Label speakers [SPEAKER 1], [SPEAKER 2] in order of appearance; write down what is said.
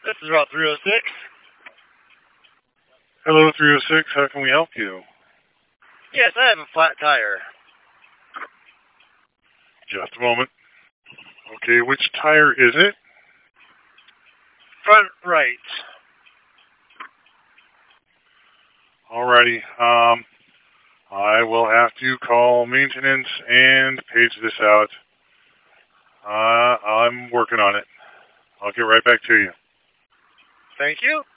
[SPEAKER 1] This is Route 306.
[SPEAKER 2] Hello, 306. How can we help you?
[SPEAKER 1] Yes, I have a flat tire.
[SPEAKER 2] Just a moment. Okay, which tire is it?
[SPEAKER 1] Front right.
[SPEAKER 2] Alrighty. I will have to call maintenance and page this out. I'm working on it. I'll get right back to you.
[SPEAKER 1] Thank you.